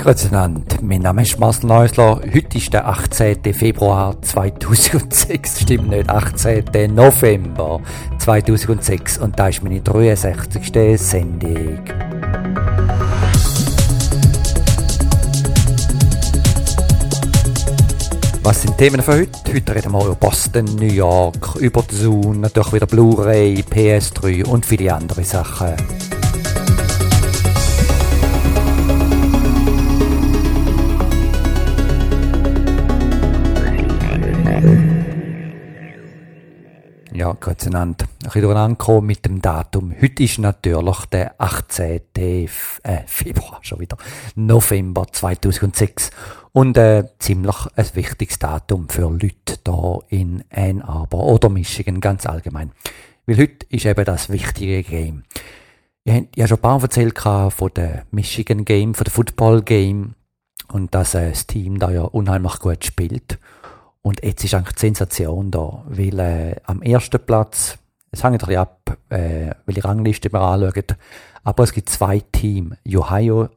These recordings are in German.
Grüezi miteinander. Mein Name ist Marcel Neusler. Heute ist der 18. Februar 2006. Stimmt nicht, 18. November 2006. Und da ist meine 63. Sendung. Was sind die Themen für heute? Heute reden wir über Boston, New York, über die Zune, natürlich wieder Blu-ray, PS3 und viele andere Sachen. Ja, grüezi einander. Ein bisschen durcheinander gekommen mit dem Datum. Heute ist natürlich der 18. Februar, schon wieder, November 2006. Und ziemlich ein wichtiges Datum für Leute hier in Ann Arbor oder Michigan ganz allgemein. Weil heute ist eben das wichtige Game. Ich habe schon ein paar Mal erzählt von der Michigan Game, von der Football Game. Und dass das Team da ja unheimlich gut spielt. Und jetzt ist eigentlich die Sensation da, weil am ersten Platz, es hängt ein bisschen ab, weil die Rangliste mal anschaut, aber es gibt zwei Teams, Ohio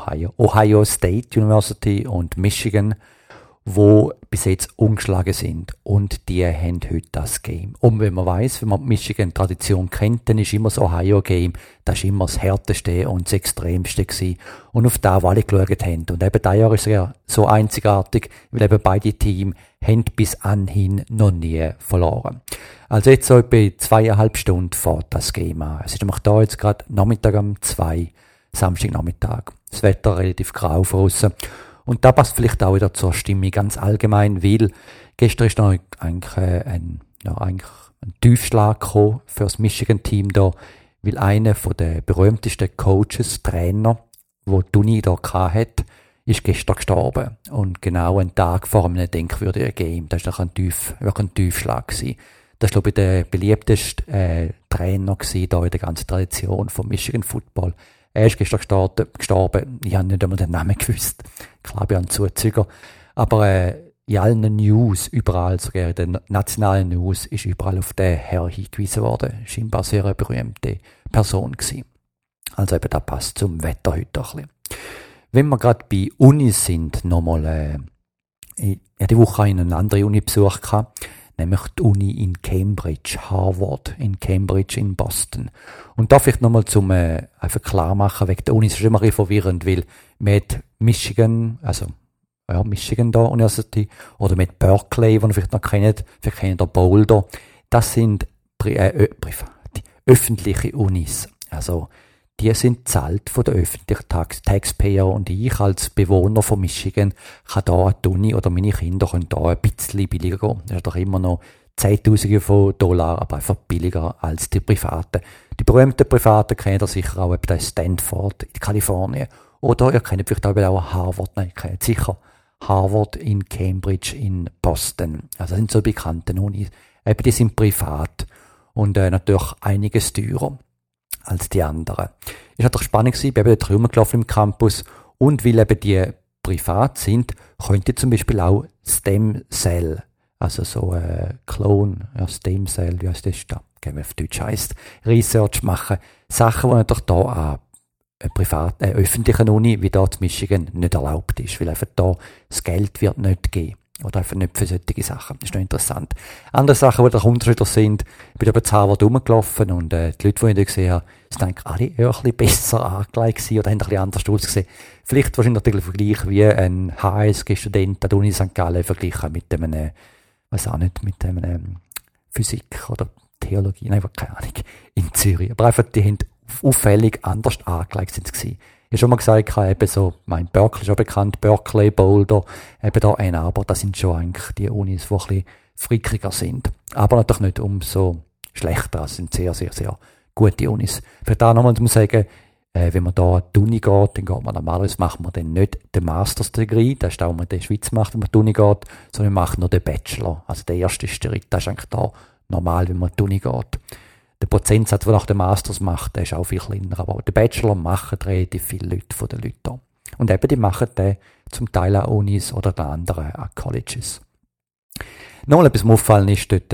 State University und Michigan, wo bis jetzt ungeschlagen sind. Und die haben heute das Game. Und wenn man weiss, wenn man die Michigan-Tradition kennt, dann ist immer das Ohio-Game, das ist immer das härteste und das extremste gewesen. Und auf das, was alle geschaut haben. Und eben dieses Jahr ist es ja so einzigartig, weil eben beide Teams haben bis anhin noch nie verloren. Also jetzt so bei 2,5 Stunden fährt das Game an. Es ist nämlich da jetzt gerade Nachmittag um 2, Samstagnachmittag. Das Wetter relativ grau draussen. Und da passt vielleicht auch wieder zur Stimmung ganz allgemein, weil gestern ist noch eigentlich ein Tiefschlag gekommen für das Michigan-Team da, weil einer von den berühmtesten Coaches, Trainer, wo die Uni da hatte, ist gestern gestorben. Und genau einen Tag vor einem denkwürdigen Game. Das war wirklich ein Tiefschlag gewesen. Das war, glaube ich, der beliebteste Trainer gewesen, da in der ganzen Tradition vom Michigan Football. Er ist gestern gestorben. Ich habe nicht einmal den Namen gewusst. Klar, ich habe einen Zuzüger. Aber in allen News, überall, sogar in den nationalen News, ist überall auf den Herr hingewiesen worden. Scheinbar sehr eine berühmte Person gewesen. Also eben, das passt zum Wetter heute ein bisschen. Wenn wir gerade bei Unis sind, nochmal, ich habe die Woche eine andere Uni besucht, nämlich die Uni in Cambridge, Harvard in Cambridge in Boston. Und da vielleicht nochmal zum einfach klar machen, wegen der Uni ist es immer ein bisschen verwirrend, weil mit Michigan, Michigan da University, oder mit Berkeley, die ihr vielleicht noch kennt, vielleicht kennt ihr Boulder, das sind öffentliche Unis. Also, die sind zahlt von den öffentlichen Taxpayer und ich als Bewohner von Michigan kann da an die Uni oder meine Kinder können da ein bisschen billiger gehen. Das ist doch immer noch Zehntausende von Dollar, aber einfach billiger als die privaten. Die berühmten privaten kennt ihr sicher auch bei Stanford in Kalifornien. Oder ihr kennt vielleicht auch Harvard, nein, ihr kennt sicher Harvard in Cambridge in Boston. Also das sind so bekannte Unis. Eben die sind privat und natürlich einiges teurer als die anderen. Es war doch spannend gewesen, ich bin eben dort rumgelaufen im Campus und weil eben die privat sind, könnte zum Beispiel auch Stem Cell, also so Clone, Stem Cell, wie heißt das da? Wie auf Deutsch heisst, Research machen. Sachen, die natürlich da an öffentlichen Uni, wie da in Michigan, nicht erlaubt ist, weil einfach da das Geld wird nicht geben. Oder einfach nicht für solche Sachen. Das ist noch interessant. Andere Sachen, die da Unterschiede sind, ich bin über Harvard rumgelaufen und die Leute, die ich da gesehen habe, sind eigentlich alle eher ein bisschen besser angelegt gewesen oder haben ein bisschen anders ausgesehen. Vielleicht wahrscheinlich der Vergleich wie ein HSG-Student an der Uni St. Gallen vergleichen mit einem, mit einem Physik oder Theologie, nein, keine Ahnung, in Zürich. Aber einfach, die haben auffällig anders angelegt sind sie gewesen. Ich habe schon mal gesagt, eben so, mein Berkeley ist schon bekannt, Berkeley, Boulder, eben da Ann Arbor, das sind schon eigentlich die Unis, die ein bisschen frickiger sind. Aber natürlich nicht umso schlechter, das sind sehr, sehr, sehr gute Unis. Für da nochmal muss ich sagen, wenn man da an die Uni geht, dann geht man normalerweise, macht man dann nicht den Master's Degree, das ist auch, was man in der Schweiz macht, wenn man an die Uni geht, sondern man macht nur den Bachelor. Also der erste Schritt, das ist eigentlich da normal, wenn man an die Uni geht. Der Prozentsatz, der nach dem Masters macht, der ist auch viel kleiner. Aber den Bachelor machen relativ viele Leute von den Leuten. Und eben, die machen den zum Teil an Unis oder an anderen an Colleges. Noch etwas, was mir aufgefallen ist, dort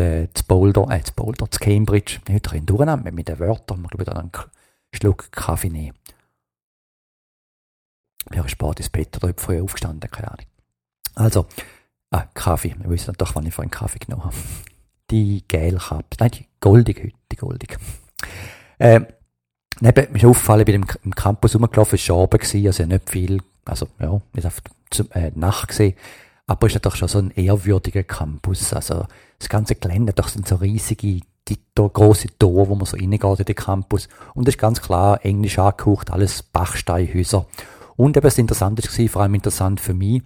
zu Cambridge. Heute ein durcheinander mit den Wörtern. Man glaube, da einen Schluck Kaffee nehmen. Ja, Sport ins Bett oder früher aufgestanden, keine Ahnung. Also, Kaffee. Wir wissen doch, wann ich vorhin Kaffee genommen habe. Die Gelkappe. Nein, die goldige heute, die goldige. Neben, mir ist aufgefallen, ich bin im Campus rumgelaufen, es war schon Abend gewesen, also nicht viel, also, ja, nicht auf Nacht gesehen. Aber es ist doch schon so ein ehrwürdiger Campus. Also, das ganze Gelände, doch sind so riesige, grosse Tore, wo man so reingeht in den Campus. Und es ist ganz klar englisch angehaucht, alles Bachsteinhäuser. Und eben das Interessante war, vor allem interessant für mich,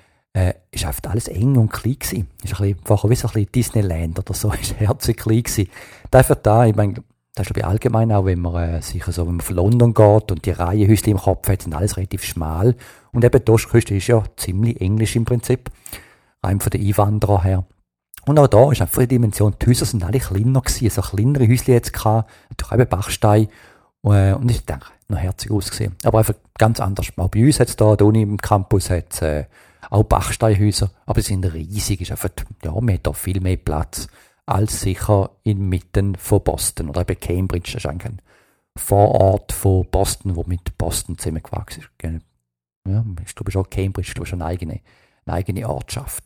ist einfach alles eng und klein gewesen. Ist ein bisschen, wie so ein bisschen Disneyland oder so, ist herzlich klein gewesen. Dafür da, ich meine, das ist glaube ich allgemein auch, wenn man sicher so, wenn man von London geht und die Reihenhäuser im Kopf hat, sind alles relativ schmal. Und eben die Ostküste ist ja ziemlich englisch im Prinzip. Rein von den Einwanderern her. Und auch da ist einfach die Dimension, die Häuser sind alle kleiner gewesen, so kleinere Häuschen jetzt gehabt, natürlich eben Bachstein. Und ich denke, noch herzig ausgesehen. Aber einfach ganz anders. Auch bei uns hat es da, Uni im Campus, hat auch Bachsteinhäuser, aber sie sind riesig, ist einfach, ja, man hat da viel mehr Platz als sicher inmitten von Boston oder eben Cambridge, das ist eigentlich ein Vorort von Boston, wo mit Boston zusammengewachsen ist. Ja, ich glaube schon Cambridge, ich glaube schon eine eigene Ortschaft.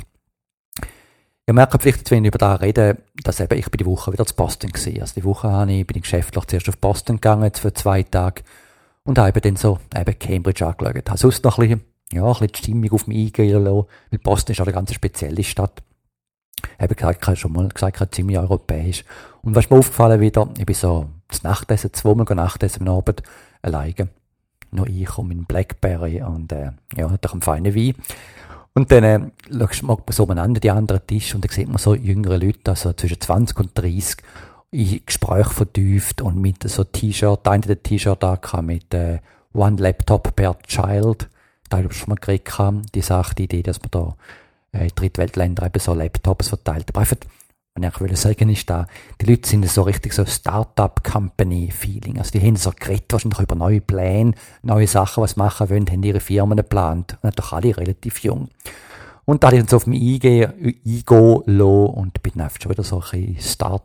Ihr merkt vielleicht jetzt, wenn ich über das rede, dass eben ich bei die Woche wieder zu Boston war. Also die Woche bin ich geschäftlich zuerst auf Boston gegangen, jetzt für 2 Tage, und habe dann so eben Cambridge angeschaut. Habe sonst noch ein bisschen die Stimmung auf mich eingehen lassen, weil Boston ist auch eine ganz spezielle Stadt. Ich habe schon mal gesagt, ziemlich europäisch. Und was ist mir aufgefallen wieder, ich bin so das Nachtessen, 2-mal Nachtessen am Abend, alleine. Noch ich und mein Blackberry und doch einen feinen Wein. Und dann schaust du mal so umeinander, die anderen Tisch, und dann sieht man so jüngere Leute, also zwischen 20 und 30, in Gespräch vertieft und mit so T-Shirt, einer der T-Shirt da mit One Laptop per Child. Da habe ich schon mal geredet, die Sache, die Idee, dass man da in Drittweltländern eben so Laptops verteilt. Aber einfach, wenn ich will sagen, ist da, die Leute sind so richtig so Start-up-Company-Feeling. Also die haben so geredet wahrscheinlich über neue Pläne, neue Sachen, was sie machen wollen, haben ihre Firmen geplant. Und doch alle relativ jung. Und da habe ich dann so auf mich eingehen lassen und bin einfach schon wieder so ein bisschen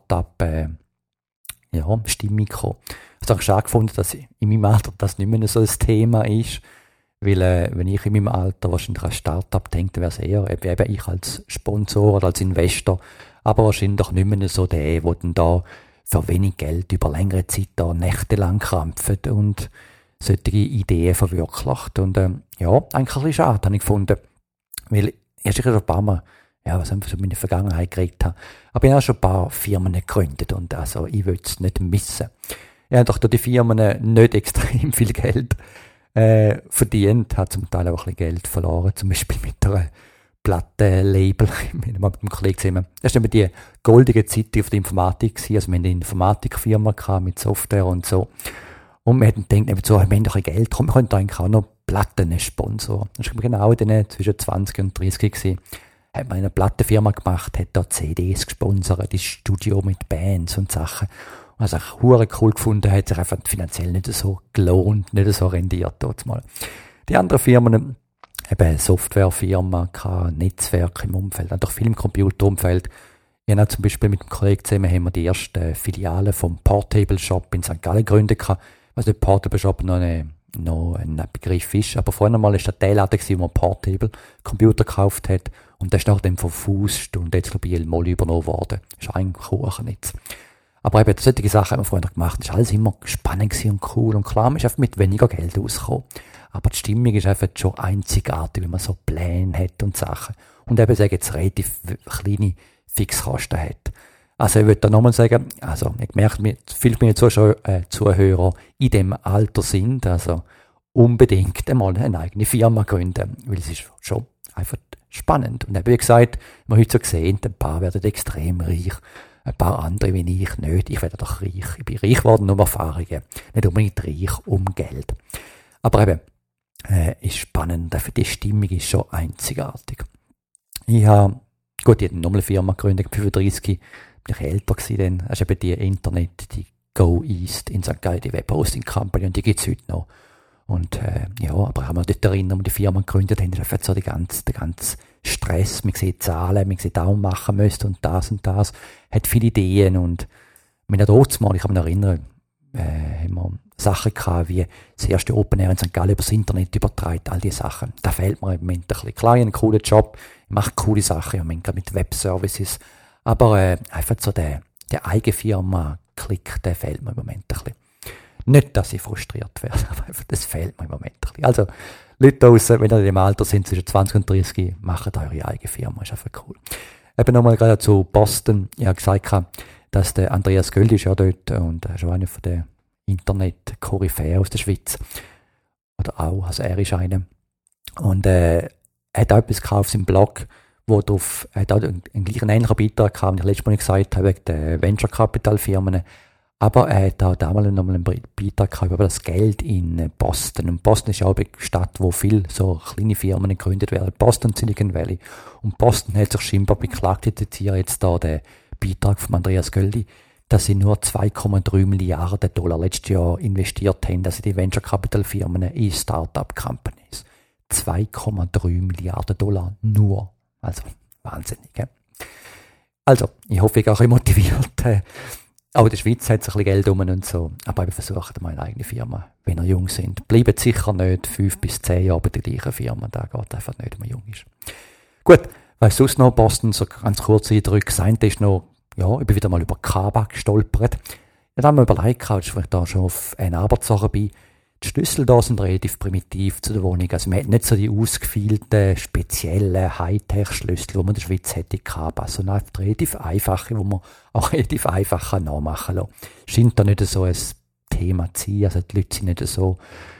Start-up-Stimmung gekommen. Also ich habe schon gefunden, dass in meinem Alter das nicht mehr so ein Thema ist. Weil, wenn ich in meinem Alter wahrscheinlich als Start-up denke, wäre es eher eben ich als Sponsor oder als Investor, aber wahrscheinlich doch nicht mehr so der dann da für wenig Geld über längere Zeit da nächtelang krampft und solche Ideen verwirklicht. Und eigentlich ein bisschen schade, habe ich gefunden. Weil erst ich schon ein paar Mal, was haben wir so in der Vergangenheit geredet haben, aber ich habe schon ein paar Firmen gegründet und also ich will es nicht missen. Ich habe doch durch die Firmen nicht extrem viel Geld verdient, hat zum Teil auch ein bisschen Geld verloren, zum Beispiel mit einer Plattenlabel, mit einem Kollegen gesehen. Das war eben die goldige Zeit auf der Informatik gewesen. Also wir hatten eine Informatikfirma mit Software und so. Und wir hätten gedacht, wir haben doch ein Geld, darum wir könnten eigentlich auch noch Platten sponsoren. Das war genau in zwischen 20 und 30 gewesen. Hat man eine Plattenfirma gemacht, hat da CDs gesponsert, das Studio mit Bands und Sachen. Was ich hure cool gefunden, hat sich einfach finanziell nicht so gelohnt, nicht so rendiert dort mal. Die anderen Firmen, eben Softwarefirma, Netzwerk im Umfeld, auch viel im Computerumfeld. Ich habe zum Beispiel mit einem Kollegen zusammen haben wir die erste Filiale vom Portable Shop in St. Gallen gegründet. Was der Portable Shop noch ein Begriff ist. Aber vorher mal war der Teilladen, wo man Portable Computer gekauft hat. Und das ist nachdem verfußt und jetzt glaube ich Elmol übernommen worden. Das ist eigentlich Kuchen jetzt. Aber eben, solche Sachen haben wir vorher gemacht. Das war alles immer spannend und cool. Und klar, man ist einfach mit weniger Geld ausgekommen. Aber die Stimmung ist einfach schon einzigartig, wenn man so Pläne hat und Sachen. Und eben, sagen jetzt relativ kleine Fixkosten hat. Also, ich würde da nochmal sagen, also, ich merke, viele meiner Zuhörer in dem Alter sind, also, unbedingt einmal eine eigene Firma gründen. Weil es ist schon einfach spannend. Und eben, wie gesagt, wir heute so sehen, ein paar werden extrem reich. Ein paar andere wie ich nicht. Ich werde doch reich. Ich bin reich geworden um Erfahrungen. Nicht unbedingt reich um Geld. Aber eben, ist spannend. Für die Stimmung ist schon einzigartig. Ich habe nochmal eine Firma gegründet, 35. Bin ich älter gewesen dann. Das ist eben die Internet, die Go East in St. Gallen, die Webhosting Company, und die gibt es heute noch. Und, aber ich habe mich dort erinnert, als die Firma gegründet haben, ist einfach so der ganze Stress, man sieht Zahlen, man sieht auch machen müsste und das, hat viele Ideen und mir dort mal, ich kann mich erinnern, haben wir Sachen gehabt, wie das erste Open Air in St. Gallen übers Internet übertragen, all diese Sachen. Da fehlt mir im Moment ein bisschen. Klar, ich habe einen coolen Job, ich mache coole Sachen, im Moment mit Webservices, aber einfach so der Eigenfirma-Klick, der fehlt mir im Moment ein bisschen. Nicht, dass ich frustriert werde, aber einfach, das fehlt mir im Moment ein bisschen. Also, Leute draussen, wenn ihr in dem Alter sind, zwischen 20 und 30, macht eure eigene Firma, ist einfach cool. Eben nochmal gerade zu Boston. Ich habe gesagt, dass der Andreas Göldi ist ja dort und er ist auch einer von den Internet-Koryphäen aus der Schweiz. Oder auch, also er ist einer. Und er hat auch etwas gekauft auf seinem Blog, wo drauf, er hat auch einen gleichen ähnlichen Beitrag gehabt, den ich letztes Mal gesagt habe, wegen den Venture Capital Firmen. Aber er hat auch damals nochmal einen Beitrag gehabt über das Geld in Boston. Und Boston ist auch eine Stadt, wo viele so kleine Firmen gegründet werden. Boston, Silicon Valley. Und Boston hat sich scheinbar beklagt, ich zitiere jetzt da den Beitrag von Andreas Göldi, dass sie nur 2,3 Milliarden Dollar letztes Jahr investiert haben, dass sie die Venture Capital Firmen in Startup Companies. 2,3 Milliarden Dollar nur. Also, wahnsinnig, ja? Also, ich hoffe, ich auch motiviert. Auch in der Schweiz hat es ein bisschen Geld rum und so. Aber ich versuche mal eine eigene Firma, wenn ihr jung sind. Bleibt sicher nicht 5 bis 10 Jahre bei der gleichen Firma. Da geht einfach nicht, wenn man jung ist. Gut, was sonst noch Boston, so ganz kurz eindrücke. Das eine ist noch, ja, ich bin wieder mal über Kaba gestolpert. Ich habe mir überlegt, als ich da schon auf eine Arbeitssache bin, die Schlüssel da sind relativ primitiv zu der Wohnung. Also man hat nicht so die ausgefeilten, speziellen Hightech-Schlüssel, die man in der Schweiz hätte Kaba, sondern relativ einfache, die man auch relativ einfach nachmachen kann. Scheint da nicht so ein Thema zu sein. Also die Leute sind nicht so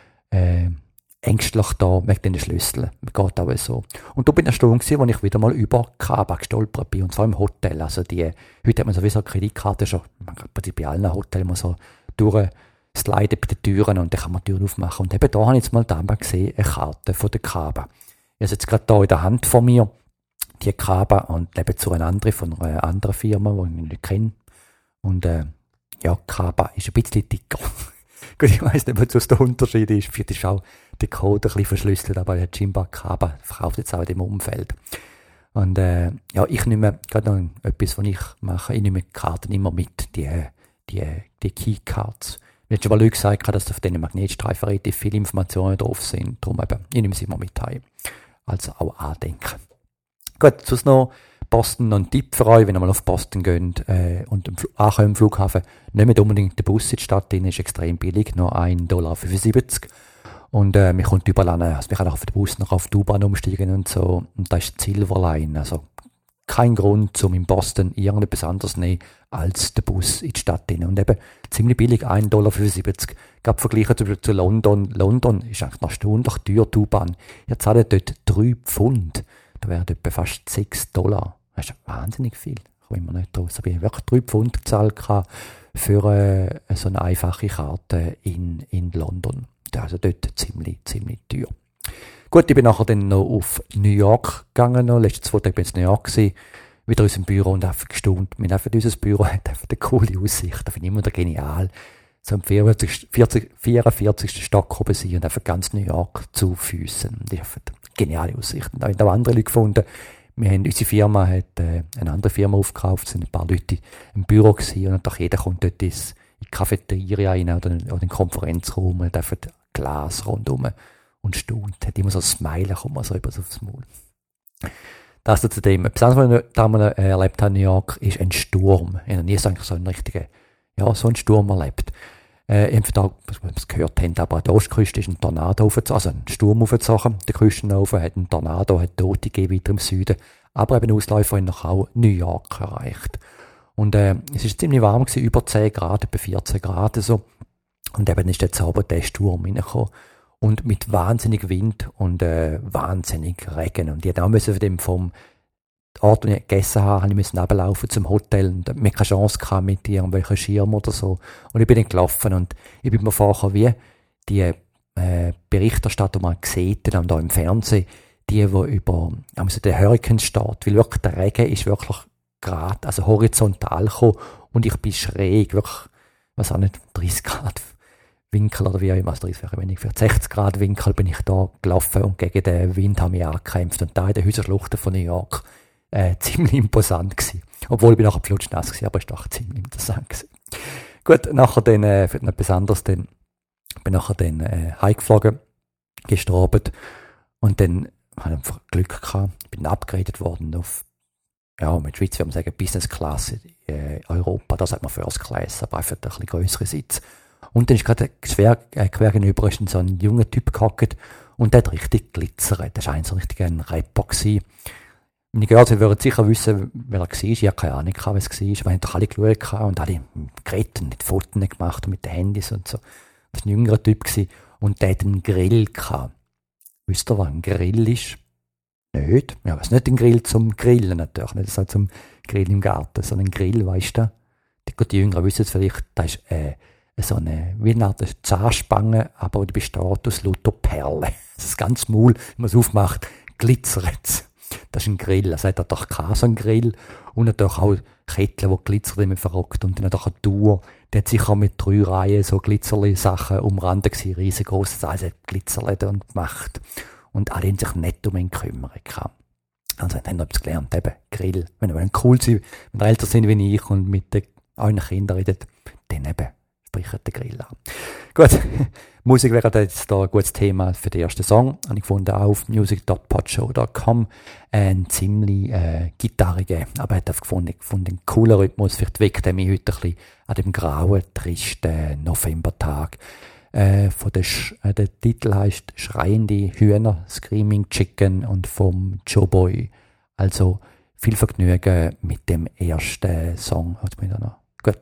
ängstlich da wegen den Schlüsseln. Geht auch so. Und da bin ich erstaunt gewesen, als ich wieder mal über Kaba gestolpert bin, und zwar im Hotel. Also heute hat man sowieso eine Kreditkarte schon, man kann bei allen Hotels immer so durchsliden bei den Türen und dann kann man die Türen aufmachen. Und eben da habe ich jetzt mal damals gesehen, eine Karte von der Kaba. Ich habe jetzt gerade hier in der Hand von mir, die Kaba, und eben zu einer anderen, von einer anderen Firma, die ich nicht kenne. Und ja, Kaba ist ein bisschen dicker. Gut, ich weiss nicht, was der Unterschied ist. Vielleicht ist auch der Code ein bisschen verschlüsselt, aber der Jimba Kaba verkauft jetzt auch in dem Umfeld. Und ja, ich nehme gerade noch etwas, was ich mache. Ich nehme die Karten immer mit, die Keycards. Mir hat schon mal Leute gesagt, dass auf diesen Magnetstreifen relativ viele Informationen drauf sind. Darum eben, ich nehme sie immer mit heim. Also auch andenken. Gut, sonst noch Boston noch ein Tipp für euch, wenn ihr mal auf Boston geht und ankommt im Flughafen, nehmt unbedingt den Bus in die Stadt rein, ist extrem billig, nur $1,75. Und man kommt überall an, also man kann auch auf den Bus noch auf die U-Bahn umsteigen und so. Und das ist die Silver Line, also kein Grund, um in Boston irgendetwas anderes zu nehmen als den Bus in die Stadt rein. Und eben ziemlich billig, $1,75. Gerade verglichen zu London. London ist eigentlich noch erstaunlich teuer, die U-Bahn. Ihr zahlt dort 3 Pfund. Da wären etwa fast $6. Das ist wahnsinnig viel. Ich komme immer nicht raus. Aber ich habe wirklich 3 Pfund gezahlt für so eine einfache Karte in London. Also dort ziemlich teuer. Gut, ich bin nachher dann noch auf New York gegangen. Letzten 2 Tage bin ich in New York gewesen, wieder in unserem Büro und einfach gestaunt. Unser Büro hat einfach eine coole Aussicht. Das finde ich immer genial. So am 44. Stock oben sein und einfach ganz New York zu Füssen. Das ist einfach eine geniale Aussicht. Da haben auch andere Leute gefunden. Unsere Firma hat eine andere Firma aufgekauft, es sind ein paar Leute im Büro gewesen und doch jeder kommt dort in die Cafeteria rein oder in den Konferenzraum und hat einfach Glas rundum und staunt. Hat immer so ein Smile, kommt man so über aufs Maul. Das zu dem. Etwas anderes, was ich damals erlebt habe in New York, ist ein Sturm. Ich habe nie so einen richtigen, ja, so einen Sturm erlebt. Ich habe da, was wir gehört haben, aber an der Ostküste ist ein Tornado aufgezogen, also ein Sturm aufgezogen. Der Küstenhofen hat einen Tornado, hat Tote gegeben weiter im Süden. Aber eben Ausläufer haben noch auch New York erreicht. Und es ist ziemlich warm gewesen, über 10 Grad, etwa 14 Grad so. Und eben ist jetzt aber der Sturm reingekommen. Und mit wahnsinnig Wind und wahnsinnig Regen. Und ich musste vom Ort, wo ich gegessen habe, ich runterlaufen zum Hotel. Und mir keine Chance gehabt mit irgendwelchen Schirmen oder so. Und ich bin dann gelaufen und ich bin mir vorgekommen, wie die Berichterstatter, die man sieht, dann da im Fernsehen, die über den Hurrikan steht. Weil wirklich der Regen ist wirklich gerade, also horizontal gekommen. Und ich bin schräg, wirklich, was auch nicht, 30 Grad Winkel oder wie auch immer, also 30 wäre wenig, für 60 Grad Winkel bin ich da gelaufen und gegen den Wind habe ich angekämpft. Und da in den Häuserschluchten von New York ziemlich imposant gewesen. Obwohl ich bin nachher flutschnass gewesen, aber es war doch ziemlich interessant gewesen. Gut, nachher dann, für etwas anderes, bin nachher dann heimgeflogen, gestern Abend, und dann habe ich einfach Glück gehabt, bin upgraded worden auf, ja, mit Schweiz, wir sagen Business Class in Europa, da sagt man First Class, aber einfach ein bisschen grössere Sitz. Und dann ist gerade quer gegenüber ist so ein junger Typ gehockt und der hat richtig glitzert. Das war so richtig ein Rapper gewesen. Meine Girls würden sicher wissen, wer er war. Ich hatte keine Ahnung, wer es war. Wir haben doch alle geschaut und alle geredet und nicht Fotos gemacht und mit den Handys und so. Das war ein jüngerer Typ gewesen. Und der hat einen Grill gehabt. Wisst ihr, was ein Grill ist? Nicht. Ja, es ist nicht ein Grill zum Grillen natürlich. Nicht so zum Grillen im Garten, sondern ein Grill, weißt du? Die Jüngeren wissen es vielleicht, das ist so eine, wie eine Art Zahnspange, aber die besteht aus lauter Perlen. Das ist ganz Maul, wenn man es aufmacht, glitzert. Das ist ein Grill. Also hat er doch so einen Grill und natürlich auch Kettchen, die glitzert immer verrockt. Und dann hat er eine Tour, der hat sicher mit 3 Reihen so Glitzerli-Sachen umrandet gewesen, riesengroß, das alles hat glitzert und gemacht. Und alle haben sich nicht um ihn gekümmert. Also haben etwas gelernt, eben Grill. Wenn wir cool sind, wenn wir älter sind wie ich und mit euren Kindern redet, dann eben spricht der Grill an. Gut, Musik wäre jetzt da ein gutes Thema für den ersten Song. Habe ich gefunden auf music.podshow.com. Ein ziemlich gitarriger, aber ich habe gefunden, einen coolen Rhythmus. Vielleicht weckt er mich heute ein bisschen an dem grauen, tristen Novembertag. Der Titel heisst Schreiende Hühner, Screaming Chicken und vom Joe Boy. Also viel Vergnügen mit dem ersten Song. Gut.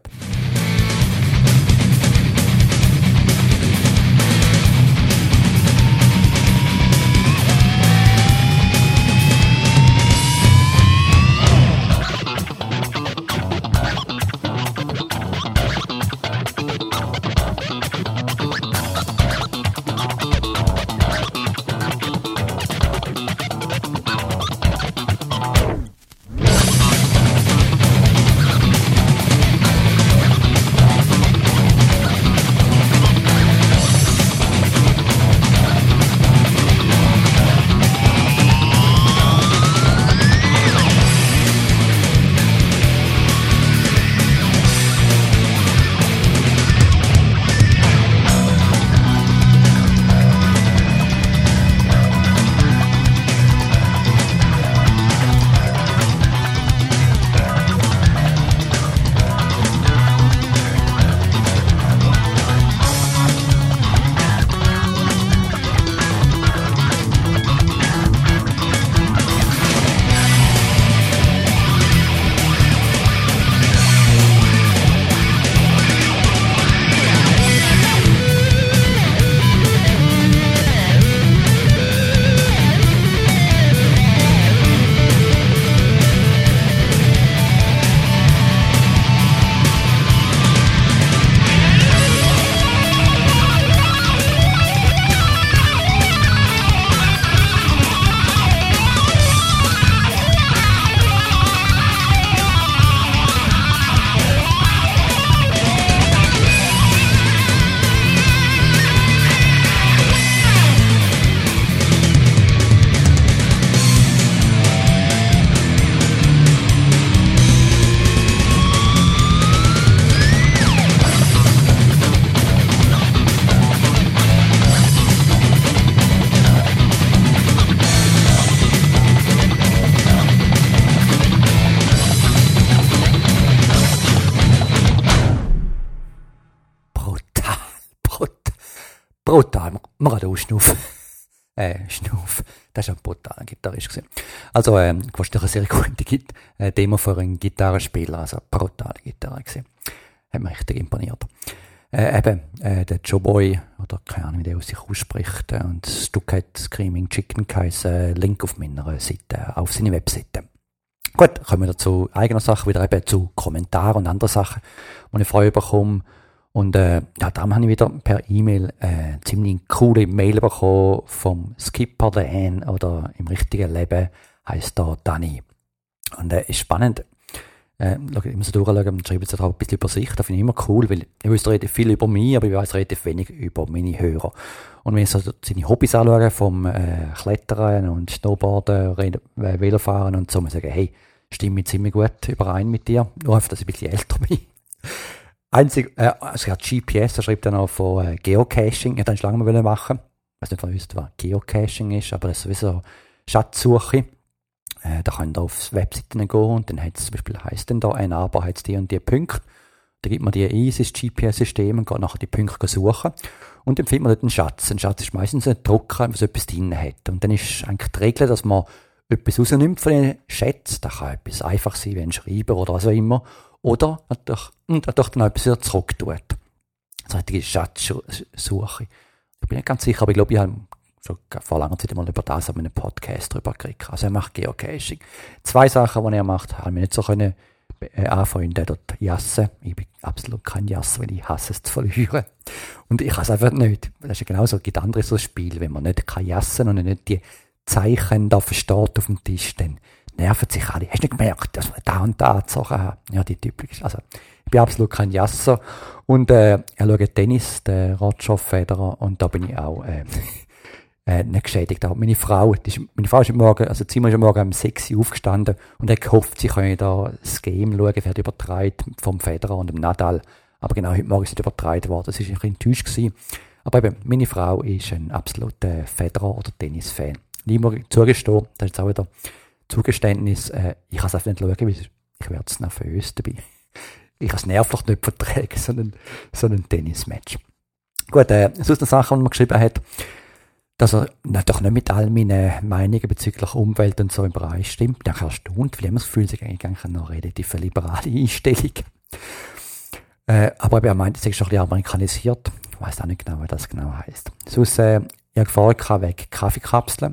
Brutal. Man kann auch schnaufen. Schnuff. Das war ein brutaler Gitarrist. Also, fast eine sehr gute Demo für einen Gitarrenspieler. Also, eine brutale Gitarre gewesen. Hat mich richtig imponiert. Der Joe Boy, oder keine Ahnung, wie der aus sich ausspricht, und das Stück hat Screaming Chicken geheißen, Link auf meiner Seite, auf seine Webseite. Gut, kommen wir zu eigener Sache, wieder eben zu Kommentaren und anderen Sachen, die ich vorher bekomme. Und da habe ich wieder per E-Mail ziemlich coole Mail bekommen vom Skipper Dan, oder im richtigen Leben heisst da Dani. Und ist spannend. Ich muss durchschauen und schreibe jetzt auch ein bisschen über sich. Das finde ich immer cool, weil ich weiß relativ viel über mich, aber ich weiß relativ wenig über meine Hörer. Und wenn ich so seine Hobbys anschaue, vom Klettern und Snowboarden, Velofahren und so, muss ich sagen, hey, stimme ich ziemlich gut überein mit dir. Nur einfach, dass ich ein bisschen älter bin. Also ja, GPS, da schreibt er noch von Geocaching. Ja, das schon lange mal machen. Ich weiß nicht, ob ihr wisst, was Geocaching ist, aber das ist sowieso Schatzsuche. Da könnt ihr auf Webseiten gehen und dann zum Beispiel heisst dann da, ein Aber hat die und die Punkte. Da gibt man die ein, ins GPS-System und geht nachher die Punkte suchen. Und dann findet man dort einen Schatz. Ein Schatz ist meistens ein Drucker, der so etwas drin hat. Und dann ist eigentlich die Regel, dass man etwas rausnimmt von den Schätzen. Das kann etwas einfach sein, wie ein Schreiber oder was auch immer. Oder natürlich dann auch etwas wieder zurück tut. So eine Schatzsuche. Ich bin nicht ganz sicher, aber ich glaube, ich habe schon vor langer Zeit mal über das an einem Podcast drüber gekriegt. Also er macht Geocaching. 2 Sachen, die er macht, haben wir nicht so können anfreunden. Dort jassen. Ich bin absolut kein Jasser, weil ich hasse es zu verlieren. Und ich kann es einfach nicht. Das ist ja genauso, es gibt andere so Spiele, wenn man nicht kann jassen und nicht die Zeichen da versteht auf dem Tisch, dann nerven sich alle. Hast du nicht gemerkt, dass wir da und da gezogen haben? Ja, die typisch. Also, ich bin absolut kein Jasser. Und ich schaue Tennis, der Roger Federer, und da bin ich auch nicht geschädigt. Auch meine Frau ist heute Morgen, also Zimmer ist am Morgen um 6 Uhr aufgestanden und hat gehofft, sie können da das Game schauen, wird übertragen vom Federer und dem Nadal. Aber genau heute Morgen ist es übertragen worden. Sie war ein bisschen enttäuscht gewesen. Aber eben, meine Frau ist ein absoluter Federer- oder Tennis-Fan. Ich muss zugestehen, das ist jetzt auch wieder Zugeständnis, ich kann es einfach nicht schauen, weil ich werde es nervös dabei. Ich kann es nervlich nicht vertragen, so ein Tennismatch. Gut, sonst eine Sache, die man geschrieben hat, dass er doch nicht mit all meinen Meinungen bezüglich Umwelt und so übereinstimmt. Ich bin auch erstaunt, weil ich immer das Gefühl, es ist eigentlich eine relativ liberale Einstellung. Aber er meint, es ist schon ein bisschen amerikanisiert. Ich weiss auch nicht genau, was das genau heisst. Sonst, ich habe gefragt wegen Kaffeekapseln.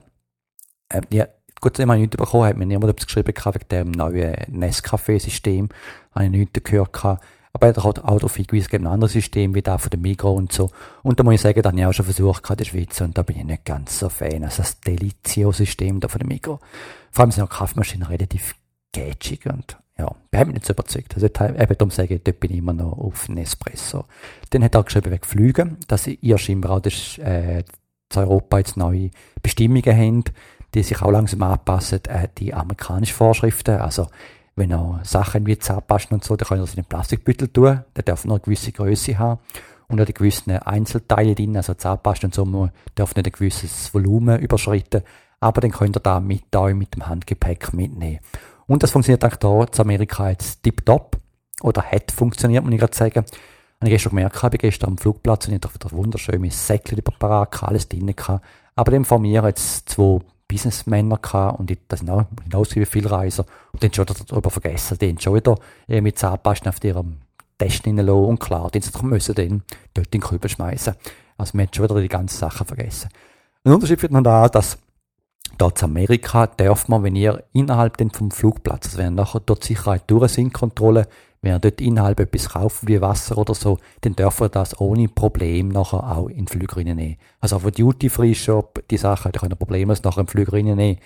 Gut, ich habe nichts bekommen, hat mir niemand etwas geschrieben wegen dem neuen Nescafé-System. Habe ich nichts gehört. Aber er hat auch darauf hingewiesen, es gibt ein anderes System wie das von der Migros und so. Und da muss ich sagen, das habe ich auch schon versucht in der Schweiz und da bin ich nicht ganz so Fan. Also das Delizio-System da von der Migros. Vor allem sind auch Kaffeemaschinen relativ gätschig und ja, ich habe mich nicht so überzeugt. Also eben darum sage ich, dort bin ich immer noch auf Nespresso. Dann hat er geschrieben wegen Flügen, dass ihr scheinbar auch zu Europa jetzt neue Bestimmungen haben, die sich auch langsam anpassen an die amerikanischen Vorschriften. Also wenn ihr Sachen wie Zahnpasten und so, dann könnt ihr das in den Plastikbeutel tun. Der darf nur eine gewisse Größe haben. Und auch die gewissen Einzelteile drin, also Zahnpasten und so, man darf nicht ein gewisses Volumen überschreiten. Aber dann könnt ihr da mit dem Handgepäck mitnehmen. Und das funktioniert auch da in Amerika jetzt tipptopp. Oder hat funktioniert, muss ich gerade sagen. Und ich gestern gemerkt habe, gestern am Flugplatz, und ich habe wieder wunderschön mein Säckchen parat, alles drin gehabt. Aber dann von mir jetzt 2 Businessmänner gehabt und das sind auch wie viele Reiser. Und dann schon darüber vergessen, die haben schon wieder mit Zahnpasten auf ihrem Test reinlassen und klar, die müssen dann dort in den Kübel schmeißen. Also man hat schon wieder die ganzen Sachen vergessen. Ein Unterschied wird noch da, dass dort in Amerika darf man, wenn ihr innerhalb vom Flugplatz, also wenn ihr nachher dort Sicherheit durch sind, Kontrolle, wenn ihr dort innerhalb etwas kauft, wie Wasser oder so, dann dürft ihr das ohne Problem nachher auch in den Flüger reinnehmen. Also auf dem Duty-Free-Shop, die Sachen, da könnt ihr problemlos nachher im Flüger reinnehmen.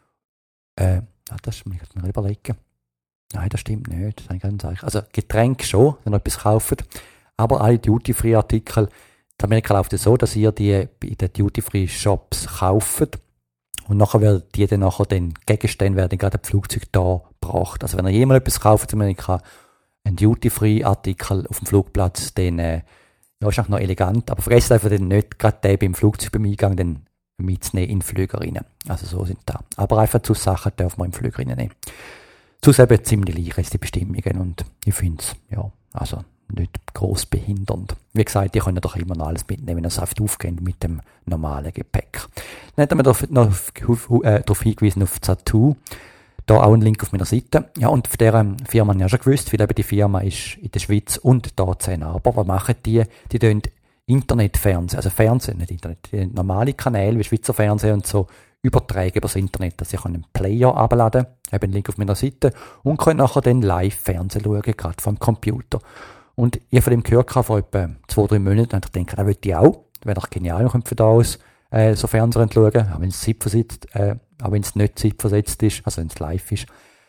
Das muss ich mir überlegen. Nein, das stimmt nicht. Das kann ich sagen. Also Getränke schon, wenn ihr etwas kauft, aber alle Duty-Free-Artikel, in Amerika läuft es so, dass ihr die in den Duty-Free-Shops kauft und nachher werden die dann Gegenstände werden gerade im Flugzeug da gebracht. Also wenn ihr jemand etwas kauft in Amerika, ein Duty-Free-Artikel auf dem Flugplatz, dann ja, ist auch noch elegant, aber vergesst einfach dann nicht gerade den beim Flugzeug beim Eingang dann mitzunehmen in den Flüger rein. Also so sind da. Aber einfach zu Sachen dürfen wir im Flüger reinnehmen. Zu eben ziemlich leicht ist die Bestimmungen und ich finde es, ja, also nicht gross behindernd. Wie gesagt, die können doch immer noch alles mitnehmen, wenn es oft aufgeht mit dem normalen Gepäck. Dann haben wir darauf hingewiesen auf Zattoo. Da auch ein Link auf meiner Seite. Ja, und von dieser Firma habe ich ja schon gewusst, weil eben die Firma ist in der Schweiz und da in aber was machen die? Die tun Internetfernsehen, also Fernsehen, nicht Internet, die normale Kanäle wie Schweizer Fernsehen und so übertragen über das Internet, dass ich einen Player abladen kann, habe einen Link auf meiner Seite und kann nachher dann live Fernsehen schauen, gerade vom Computer. Und ich habe von dem gehört vor etwa 2-3 Monaten und ich denke, das möchte ich auch. Das wäre doch genial, ich könnte von da aus so Fernsehen schauen, auch wenn es zeitversetzt, auch wenn es nicht zeitversetzt ist, also wenn es live ist.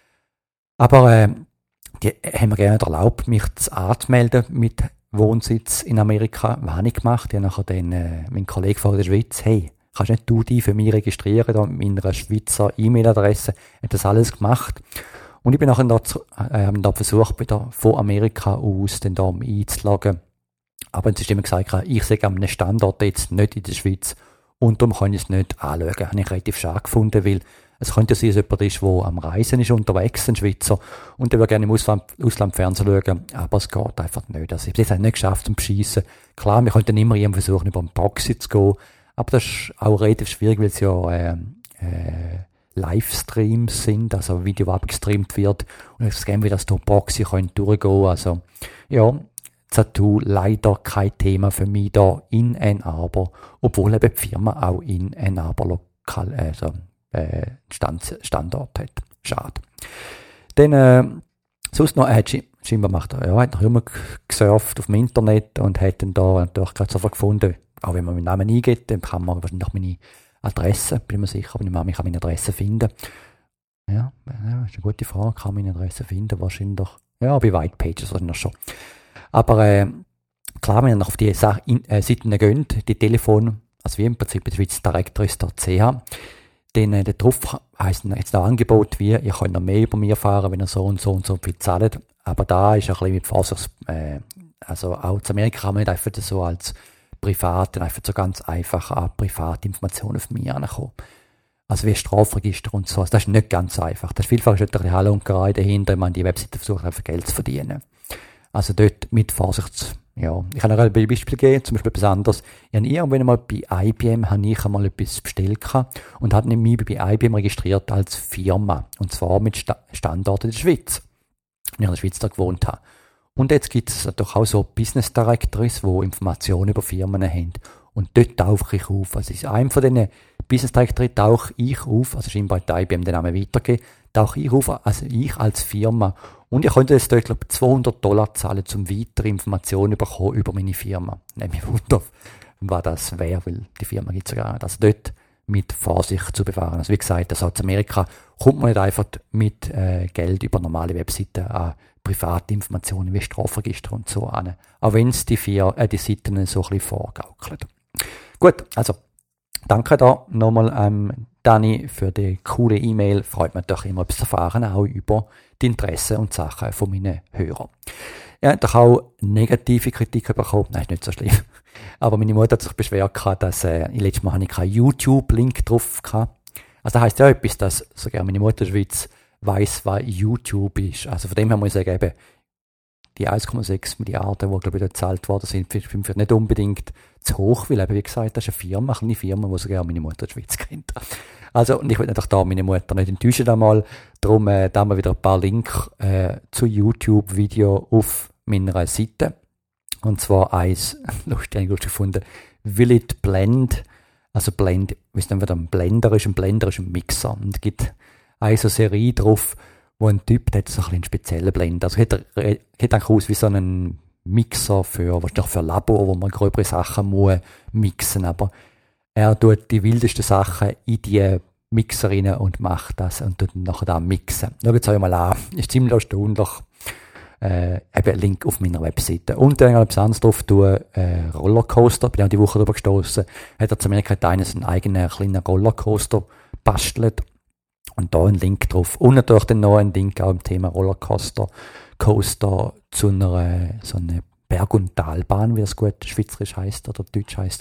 Aber die haben mir gerne erlaubt, mich anzumelden mit Wohnsitz in Amerika. Was habe ich gemacht? Ich habe nachher dann meinen Kollegen von der Schweiz, hey, kannst nicht du dich für mich registrieren, da mit meiner Schweizer E-Mail-Adresse, hat das alles gemacht. Und ich bin nachher da versucht, wieder von Amerika aus dann da einzuloggen. Aber es ist immer gesagt, ich sehe an einem Standort jetzt nicht in der Schweiz und darum kann ich es nicht anschauen. Das habe ich relativ schade gefunden, weil es könnte sein, dass jemand ist, der am Reisen ist, unterwegs, ein Schweizer, und der würde gerne im Ausland Fernsehen schauen, aber es geht einfach nicht. Also ich habe es nicht geschafft zum Beschissen. Klar, wir könnten immer jemanden versuchen, über einen Proxy zu gehen, aber das ist auch relativ schwierig, weil es ja Livestreams sind, also Video abgestreamt wird und es gerne, wie das durch Proxy durchgehen können. Also ja, Zattoo leider kein Thema für mich da in Ann Arbor, obwohl eben die Firma auch in Ann Arbor Standort hat. Schade. Dann sonst noch scheinbar macht er, hat noch immer gesurft auf dem Internet und hat dann da natürlich gerade sofort gefunden, auch wenn man meinen Namen eingibt, dann kann man wahrscheinlich meine Adresse, bin mir sicher, aber ich kann meine Adresse finden. Ja, ist eine gute Frage, kann meine Adresse finden, wahrscheinlich, ja, bei White Pages wahrscheinlich schon. Aber klar, wenn ihr auf die Seiten geht, die Telefon, also wie im Prinzip die Schweiz Directories.ch, dann da drauf heisst jetzt noch Angebot wie, ihr könnt noch mehr über mir erfahren, wenn ihr so und so viel zahlt. Aber da ist ein bisschen mit Vorsicht, also auch zu Amerika kann man nicht einfach so als Privat, einfach so ganz einfach an Privatinformationen auf mich ankommen. Also wie Strafregister und so. Also das ist nicht ganz einfach. Das ist vielfach ein bisschen Halle und Gerei dahinter, wenn man die Webseite versucht, einfach Geld zu verdienen. Also dort mit Vorsicht, ja. Ich kann euch ein Beispiel geben, zum Beispiel etwas anderes. Ich habe irgendwann einmal bei IBM einmal etwas bestellt und habe mich bei IBM registriert als Firma. Und zwar mit Standort in der Schweiz. Wenn ich in der Schweiz da gewohnt habe. Und jetzt gibt es natürlich auch so Business Directories, die Informationen über Firmen haben. Und dort tauche ich auf. Also in einem von diesen Business Directories tauche ich auf, also scheinbar hat IBM den Namen weitergegeben, tauche ich auf, also ich als Firma. Und ich könnte jetzt dort, glaube ich, $200 zahlen, um weitere Informationen bekommen über meine Firma. Nehme mich wunder, was das wäre, weil die Firma gibt es ja gar nicht. Also dort mit Vorsicht zu bewahren. Also wie gesagt, aus Amerika kommt man nicht einfach mit Geld über normale Webseiten an private Informationen wie Strafregister und so an. Auch wenn es die Seiten so ein bisschen vorgaukeln. Gut, also danke da nochmal Dani für die coole E-Mail. Freut mich doch immer etwas zu erfahren, auch über die Interessen und Sachen von meinen Hörern. Er hat doch auch negative Kritik bekommen. Nein, ist nicht so schlimm. Aber meine Mutter hat sich beschwert, dass letztes Mal ich keinen YouTube-Link drauf hatte. Also das heisst ja etwas, dass sogar meine Mutter in der Schweiz weiss, was YouTube ist. Also von dem her muss ich sagen, eben, die 1,6 Milliarden, die, glaube ich, gezahlt worden sind, für mich nicht unbedingt zu hoch, weil eben, wie gesagt, das ist eine kleine Firma, die sogar meine Mutter in der Schweiz kennt. Also, und ich will natürlich da meine Mutter nicht enttäuschen einmal. Darum, da haben wir wieder ein paar Links zu YouTube-Video auf meiner Seite. Und zwar eins, lustig gefunden, Will It Blend? Also Blend, wisst ihr, was ein Blender ist? Ein Blender ist ein Mixer. Und es gibt eine so Serie drauf, wo ein Typ, der hat so einen speziellen Blender. Also hat eigentlich aus wie so einen Mixer wahrscheinlich für Labor, wo man gröbere Sachen muss mixen. Aber er tut die wildesten Sachen in die Mixer rein und macht das und tut nachher da mixen. Schaut es euch mal an. Ist ziemlich erstaunlich. Eben Link auf meiner Webseite. Und dann etwas anderes drauf tun, Rollercoaster. Bin auch die Woche darüber gestoßen. Hat er zu Amerika einen eigenen kleinen Rollercoaster bastelt. Und da ein Link drauf. Und natürlich dann noch ein Link auch im Thema Rollercoaster zu einer, so einer Berg- und Talbahn, wie das gut schweizerisch heisst oder deutsch heisst,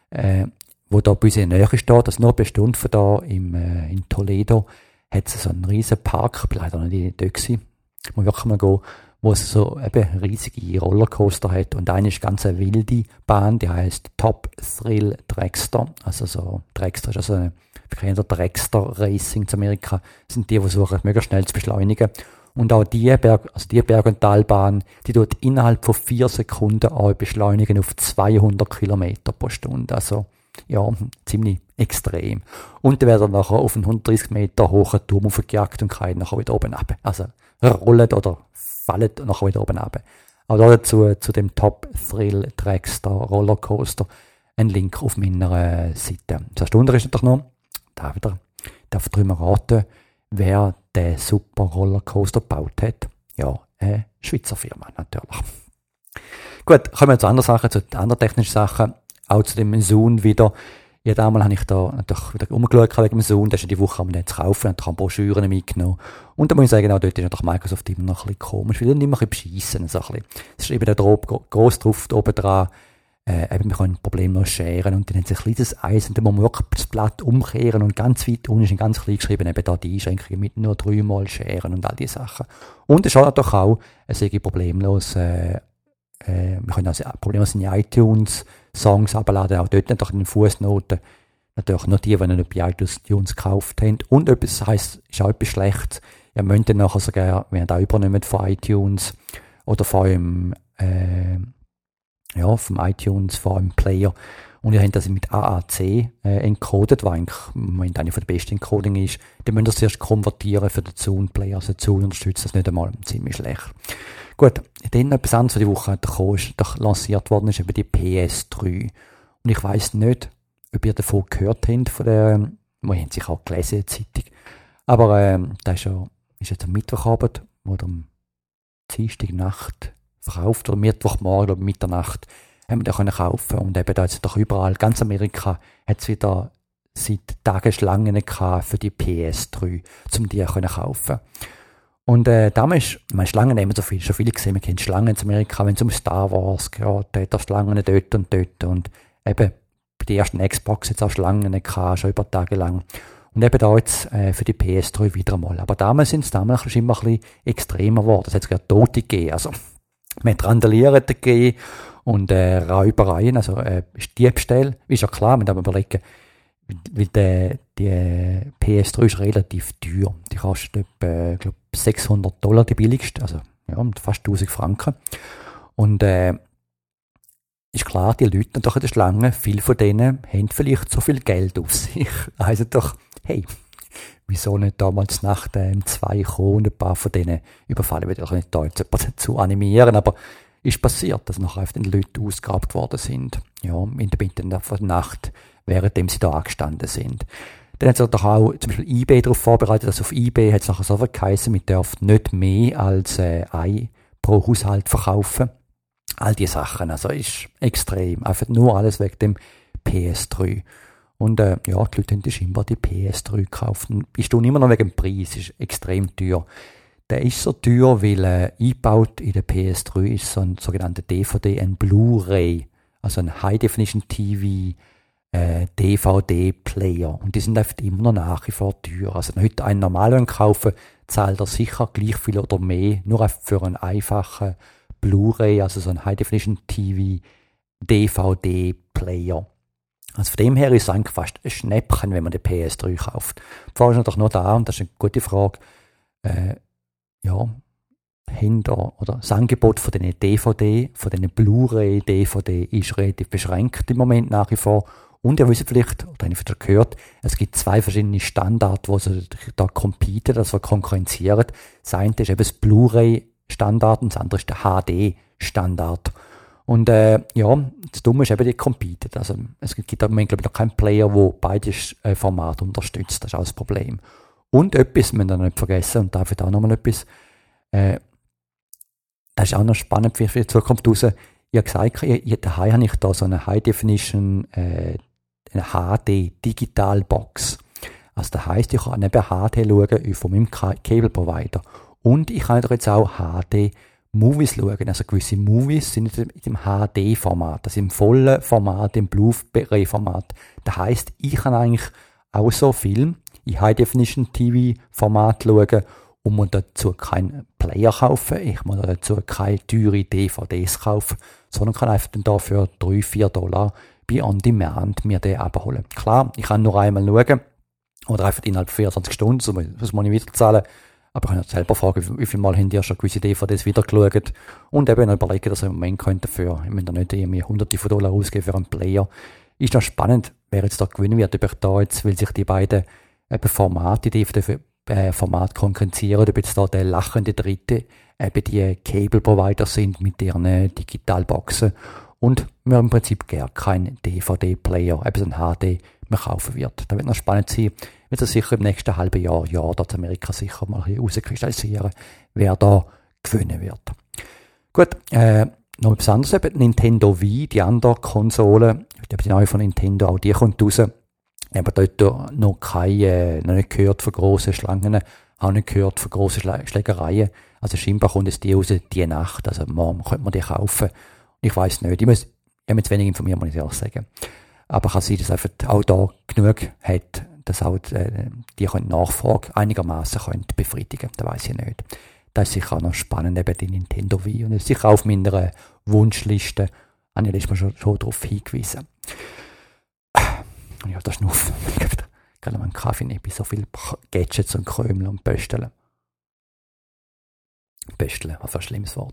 wo da bei uns in der Nähe steht. Das nur eine Stunde von da in Toledo hat es so einen riesen Park. Ich bin leider nicht dort gewesen. Muss wirklich mal gehen, wo es so eben riesige Rollercoaster hat. Und eine ist ganz eine wilde Bahn, die heisst Top Thrill Dragster. Also so, Dragster ist also eine Dragster Racing zu Amerika. Das sind die versuchen, möglichst schnell zu beschleunigen. Und auch die Berg- und Talbahn, die tut innerhalb von 4 Sekunden auch beschleunigen auf 200 Kilometer pro Stunde. Also, ja, ziemlich extrem. Und dann werden nachher auf einen 130 Meter hohen Turm aufgejagt und fallen nachher wieder oben runter. Also, rollen oder fallen nachher wieder oben runter. Aber dazu, zu dem Top Thrill Dragster Rollercoaster, ein Link auf meiner Seite. Das Wunder ist natürlich noch, da wieder, darf drüber raten, wer den super Rollercoaster gebaut hat. Ja, eine Schweizer Firma natürlich. Gut, kommen wir zu anderen Sachen, zu anderen technischen Sachen. Auch zu dem Zoom wieder. Ja, damals habe ich da natürlich wieder umgeschaut wegen dem Sound, das ist ja die Woche, den zu kaufen, und habe Broschüren mitgenommen. Und da muss ich sagen, auch dort ist natürlich Microsoft immer noch ein bisschen komisch, weil die immer ein bisschen beschissen, so ein bisschen. Es ist eben da gross drauf, da oben dran, eben, wir können problemlos scheren, und dann haben sie ein kleines Eis, und dann muss man wirklich das Blatt umkehren, und ganz weit unten ist ganz klein geschrieben, eben da die Einschränkungen mit nur 3-mal scheren und all diese Sachen. Und es schaut doch auch, es ist problemlos, wir können also problemlos in die iTunes Songs abladen, auch dort natürlich in den Fußnoten. Natürlich nur die nicht bei iTunes gekauft haben. Und etwas heisst, ist auch etwas Schlechtes. Ihr müsst dann nachher sogar, wenn ihr da übernehmt von iTunes oder von eurem, vom iTunes, von eurem Player, und ihr habt das mit AAC encoded, was eigentlich im Moment eine von der besten Encoding ist, dann müsst ihr es erst konvertieren für den Zune-Player. Also Zune unterstützt das nicht einmal, ziemlich schlecht. Gut, dann etwas anderes, was die Woche lanciert worden ist, eben die PS3. Und ich weiss nicht, ob ihr davon gehört habt, wir haben sich auch gelesen in der Zeitung, aber das ist jetzt am Mittwochabend oder am Dienstagnacht verkauft, oder Mittwochmorgen oder Mitternacht, haben wir da können kaufen. Und eben da jetzt doch überall, ganz Amerika, hat es wieder seit Tagen Schlangen gehabt für die PS3, um die können kaufen. Und damals, Schlangen haben wir schon viele gesehen, wir kennen Schlangen in Amerika, wenn es um Star Wars geht, da hat Schlangen dort und dort. Und eben, bei der ersten Xbox hat es auch Schlangen gehabt, schon über Tage lang. Und eben da jetzt für die PS3 wieder einmal. Aber damals ist immer ein bisschen extremer geworden. Es hat sogar Tote gegeben. Also, man hat Randalieren gegeben und Räubereien, also Diebstähle. Ist ja klar, man darf überlegen, weil die PS3 ist relativ teuer. Die kostet etwa, ich glaube, $600, die billigste, also ja, fast 1000 Franken. Und ist klar, die Leute natürlich in der Schlange, viele von denen haben vielleicht so viel Geld auf sich. Also doch, hey, wieso nicht damals Nacht 2 kommen und ein paar von denen überfallen? Ich will auch nicht da jetzt dazu animieren, aber ist passiert, dass nachher einfach die Leute ausgeraubt worden sind. Ja, in der Nacht, währenddem sie da angestanden sind. Dann hat sich doch auch zum Beispiel eBay darauf vorbereitet, dass auf eBay hat es nachher so geheißen, man darf nicht mehr als ein pro Haushalt verkaufen. All diese Sachen, also ist extrem. Einfach nur alles wegen dem PS3. Und die Leute haben scheinbar die PS3 gekauft. Ich tue immer noch wegen dem Preis, ist extrem teuer. Der ist so teuer, weil eingebaut in der PS3 ist so ein sogenannter DVD, ein Blu-ray, also ein High-Definition TV, DVD-Player. Und die sind einfach immer noch nach wie vor teuer. Also wenn heute einen normalen kaufen, zahlt er sicher gleich viel oder mehr, nur für einen einfachen Blu-ray, also so ein High-Definition TV, DVD-Player. Also von dem her ist es eigentlich fast ein Schnäppchen, wenn man die PS3 kauft. Die Frage ist natürlich noch da, und das ist eine gute Frage, oder das Angebot von den DVD, von den Blu-ray DVD ist relativ beschränkt im Moment nach wie vor. Und ihr wisst vielleicht, oder habt ihr gehört, es gibt 2 verschiedene Standards, die sie da competen, also konkurrenzieren. Das eine ist eben das Blu-ray-Standard und das andere ist der HD-Standard. Und das Dumme ist eben, die competen. Also es gibt im Moment, glaube ich, noch keinen Player, der beide Formate unterstützt. Das ist auch das Problem. Und etwas, müssen wir nicht vergessen, und dafür auch nochmal etwas, das ist auch noch spannend für die Zukunft raus. Ich habe gesagt, daheim habe ich da so eine High-Definition HD-Digital-Box. Also das heisst, ich kann neben HD schauen von meinem Cable-Provider. Und ich kann jetzt auch HD-Movies schauen. Also gewisse Movies sind in dem HD-Format, also im vollen Format, im Blu-ray-Format. Das heisst, ich kann eigentlich auch so Film in High-Definition-TV-Format schauen und muss dazu keinen Player kaufen. Ich muss dazu keine teure DVDs kaufen, sondern kann einfach dann dafür $3-4 bei On Demand mir den abholen. Klar, ich kann nur einmal schauen oder einfach innerhalb 24 Stunden, so muss man nicht wieder zahlen. Aber ich kann selber fragen, wie viel Mal haben die schon gewisse DVDs wieder geschaut und eben überlegen, dass ich im Moment könnte für, ich möchte nicht irgendwie Hunderte von Dollar ausgeben für einen Player. Ist noch spannend, wer jetzt da gewinnen wird, ob ich da jetzt, weil sich die beiden Formate, die Format konkurrenzieren, ob jetzt da der lachende Dritte eben die Cable-Provider sind mit ihren Digitalboxen und wir im Prinzip gar keinen DVD-Player, eben so ein HD, mehr kaufen wird. Da wird noch spannend sein, wird es sicher im nächsten halben Jahr, dort Amerika sicher mal ein bisschen rauskristallisieren, wer da gewinnen wird. Gut, noch etwas anderes, eben Nintendo Wii, die andere Konsole, die neue von Nintendo, auch die kommt raus. Aber dort noch nicht gehört von grossen Schlangen, auch nicht gehört von grossen Schlägereien. Also scheinbar kommt es die raus, die Nacht. Also morgen könnte man die kaufen. Ich weiss nicht. Ich habe mich zu wenig informiert, muss ich ehrlich sagen. Aber kann sein, dass einfach auch da genug hat, dass auch die Nachfrage einigermaßen befriedigen. Das weiss ich nicht. Das ist sicher auch noch spannend, eben die Nintendo Wii. Und das ist sicher auf meiner Wunschliste. Habe ich letztes Mal schon darauf hingewiesen. Und ja, das Schnuff. Ich kann mal einen Kaffee nicht bei so viel Gadgets und Krümel und Pösteln. Pösteln, was für ein schlimmes Wort.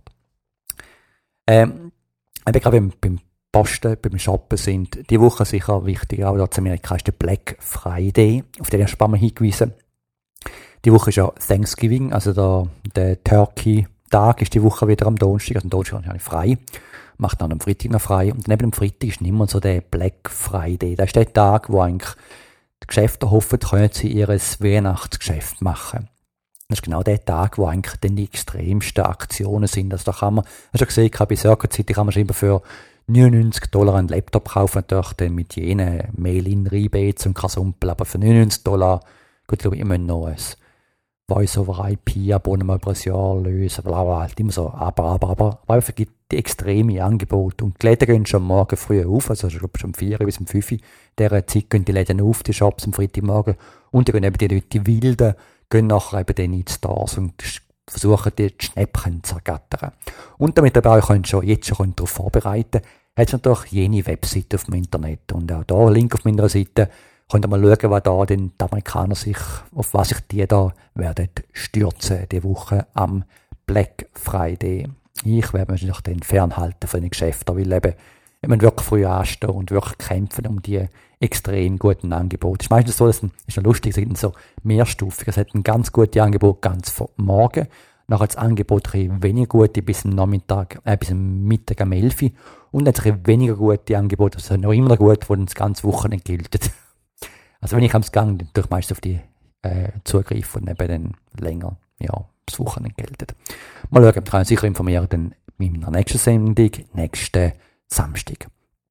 Eben gerade beim Posten, beim Shoppen sind die Woche sicher wichtig. Auch in Amerika ist der Black Friday, auf den ich ein paar Mal hingewiesen. Die Woche ist ja Thanksgiving, also der Turkey-Tag ist die Woche wieder am Donnerstag. Also am Donnerstag habe ich frei. Macht dann am Freitag noch frei. Und neben dem Freitag ist nicht mehr so der Black Friday. Das ist der Tag, wo eigentlich die Geschäfte hoffen, können sie ihr Weihnachtsgeschäft machen. Das ist genau der Tag, wo eigentlich dann die extremsten Aktionen sind. Also da kann man, hast du gesehen, bei Circle City kann man schon für $99 einen Laptop kaufen, natürlich dann mit jenen Mail-in-Rebates und Kasumpel, aber für $99, gut, ich glaube, ich muss noch ein Voice-over-IP-Abonnement über ein Jahr lösen, bla bla, halt immer so, aber einfach gibt die extreme Angebote. Und die Läden gehen schon morgen früh auf, also ich glaube schon um 4 bis um 5 Uhr, dieser Zeit gehen die Läden auf, die Shops am Freitagmorgen, und dann gehen eben die Leute, die Wilden, gehen nachher eben dann in die Stores und versuchen, die Schnäppchen zu ergattern. Und damit ihr euch jetzt schon darauf vorbereiten könnt, hat es natürlich jene Webseite auf dem Internet. Und auch da, Link auf meiner Seite, könnt ihr mal schauen, was da die Amerikaner auf was sich die da werden stürzen, die Woche am Black Friday. Ich werde mich natürlich dann fernhalten von den Geschäften, weil eben, wenn man wirklich früh anstehen und wirklich kämpfen um die extrem guten Angebote. Es ist meistens so, das ist noch lustig, es gibt so mehrstufig. Es hat ein ganz gutes Angebot ganz vor morgen, nachher das Angebot weniger gute bis am Mittag am 11 Uhr und dann ein weniger gute Angebot, also noch immer gut, wo dann das ganze Wochenende gilt. Also wenn ich am Gang durch meist auf die zugreifen und eben dann länger, ja, das Wochenende gilt. Mal schauen, ich kann sicher informieren dann in meiner nächsten Sendung, nächsten Samstag.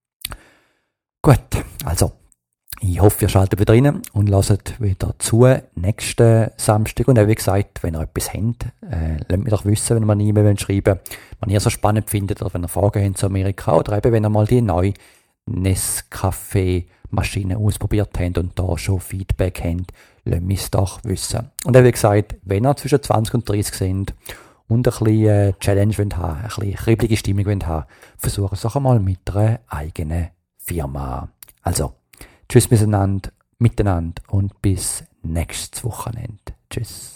Gut, also, ich hoffe, ihr schaltet wieder rein und lasst wieder zu nächsten Samstag. Und wie gesagt, wenn ihr etwas habt, lasst mich doch wissen, wenn ihr mir eine E-Mail schreiben wollt, wenn ihr so spannend findet oder wenn ihr Fragen habt zu Amerika oder eben, wenn ihr mal die neue Nescafé-Maschine ausprobiert habt und da schon Feedback habt, lasst mich es doch wissen. Und wie gesagt, wenn ihr zwischen 20 und 30 sind und ein bisschen Challenge wollt haben, ein bisschen kribbelige Stimmung wollt haben, versucht es doch einmal mit einer eigenen Firma. Also, tschüss miteinander und bis nächstes Wochenende. Tschüss.